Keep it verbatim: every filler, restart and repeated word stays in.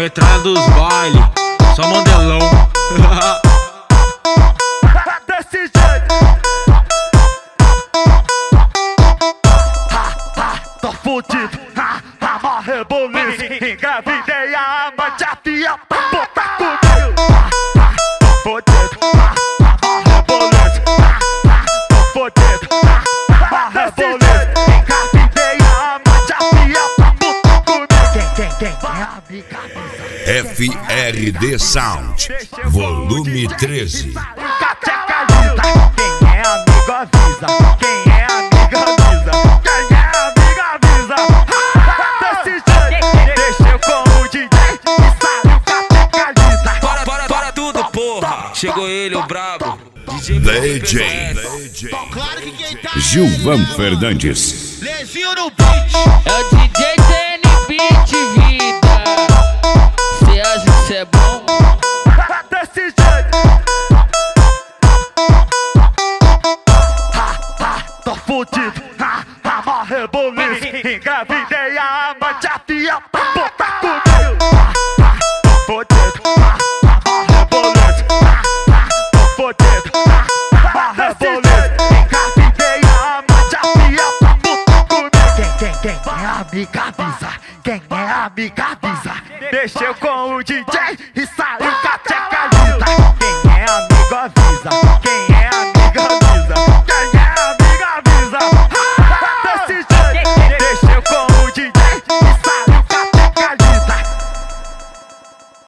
entrada dos bailes, só mandelão. Desse jeito. Ha, ha, tô fudido. Ha, ha, mó reboliço. Engravidei a amante, a tia pra botar comigo. Ha, ha, tô fudido. Ha, ha, mó reboliço. Ha, ha, tô fudido. Ha, ha, mó reboliço. Engravidei a amante, a tia pra botar comigo. Quem, quem, quem, quem é a amiga avisa? F R D Sound, volume treze. Quem é amigo avisa, quem é amigo avisa, quem é amigo avisa. Desse jeito, deixou com o D J e saiu com a teca lisa. Para, para, para tudo, porra. Chegou ele, o brabo. D J Claro que quem tá Gilvan Fernandes. Lezinho no beat. É o D J T N Beat, vida. Cê acha que cê é bom? Desse jeito. Ha, ha, tô fudido. Ha, ha, mó reboliço. Engravidei a amante, a tia pra botar comigo. Ha, ha, tô fudido. Ha, ha, mó reboliço. Ha, ha, tô fudido. Ha, ha, mó reboliço. Engravidei a amante, a tia pra botar comigo. Quem, quem, quem é amiga avisa? Quem é amiga avisa? Mexeu com o D J e saiu